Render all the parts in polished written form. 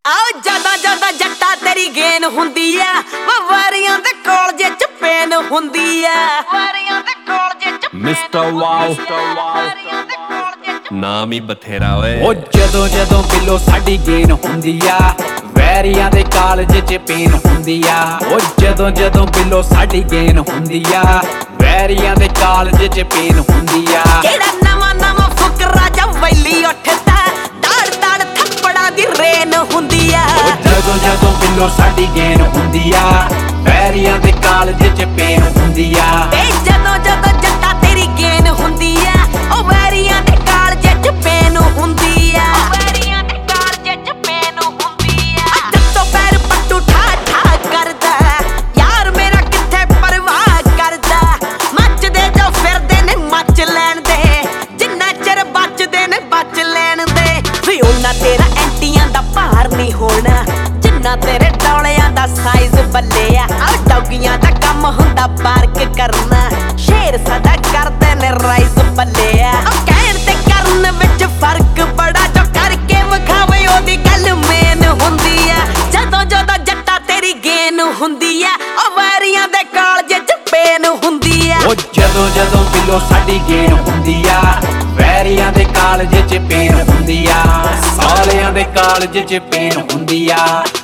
आओ ज्यादा ज्यादा जट्टा तेरी गेन हुंदी है वारियां दे कॉलेज च पेन हुंदी है वारियां दे कॉलेज च मिस्टर वाओ नाम ही बथेरा ओए ओ जदों बिलो साडी गेन हुंदी आ वैरियां दे कॉलेज च पेन हुंदी आ ओ जदों बिलो साडी गेन हुंदी आ वैरियां दे कॉलेज च पेन हुंदी आ केड़ा नवा फुकरा जा वैली उठदा दाड़ दाड़ थप्पड़ा दी रेन हुंदी आ जदों बिलो साडी गेन हुंदी आ वैरियां दे कॉलेज च पेन हुंदी आ ते जदों जट्टा तेरी गेन हुंदी आ ओ वैरियां दे कॉलेज च पेन हुंदी आ वैरियां दे कॉलेज च पेन हुंदी आ जत्तो पैर पट्टू ठा ठा करदा यार मेरा किथे परवाह करदा मचदे जो फिरदे ने मच लैण दे जिन्ना चिर बचदे ने बच लैण दे वी उन्ना तेरा एंटियां दा भार नहीं होना जिन्ना तेरे डोलियां दा साइज बल्लिया आ डौगियां दा कम हुंदा पार्क करना शेर सदा करदे ने राइज बल्लिया आ कहण ते करन विच फर्क बड़ा जो करके विखावे ओदी गल मेन हुंदी आ जदों जट्टा तेरी गेन हुंदी आ ओ वारियां दे कॉलेज च पेन हुंदी आ ओ जदों बिलो साडी गेन हुंदी आ वैरियां दे कॉलेज च पेन हुंदी आ सालियां दे कॉलेज च पेन हुंदी आ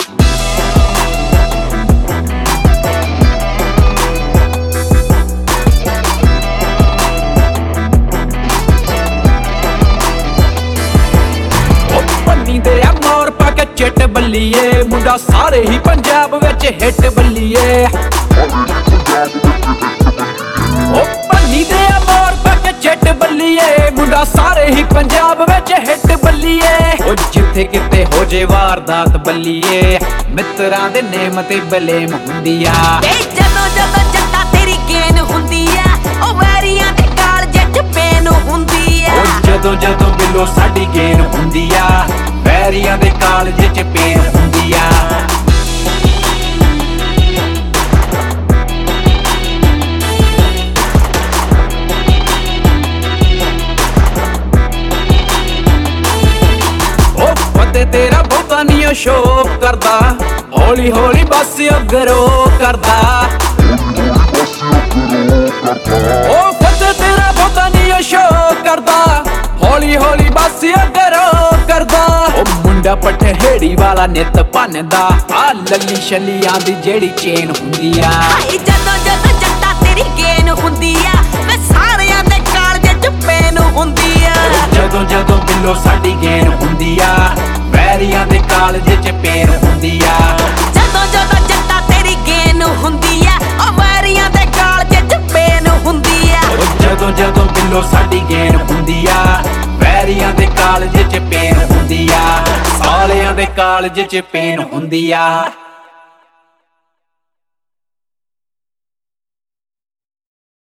दे मोर पक चिट बल्लीए मुंडा सारे ही पंजाब विच हिट बल्लीए ओ भन्नी दे मोर पक चिट बल्लीए मुंडा सारे ही पंजाब विच हिट बल्लीए ओ जिथे किते हो जे वारदात बल्लीए मित्रां दे नेम ते बलेम हुंदी आ ते जदों जट्टा तेरी गेन हुंदी आ ओ वैरियां दे कॉलेज च पेन हुंदी आ ओ जदों बिलो साडी गेन हुंदी आ वैरियां दे कॉलेज च पेन हुंदी आ ओ फते तेरा बहुता नहीं शोक करदा हौली हौली बस अगरो करदा ओ फते तेरा बहुता नहीं शोक करदा हौली हौली बस अगरो करदा ओ मुंडा पठेड़ी वाला नित भन्नदा आ लल्ली छलियां दी जेड़ी चेन हुंदी आ हाय जदों जट्टा तेरी गेन हुंदी आ वे सारियां दे कॉलेज च पेन हुंदी आ जदों बिलो साडी गेन हुंदी आ वैरियां दे कॉलेज च पेन हुंदी आ जदों जट्टा तेरी गेन हुंदी आ ओ वैरियां दे कॉलेज च पेन हुंदी आ जदों बिलो साडी गेन हुंदी आ वैरियां दे कॉलेज च पेन हुंदी आ सालियां दे कॉलेज च पेन हुंदी आ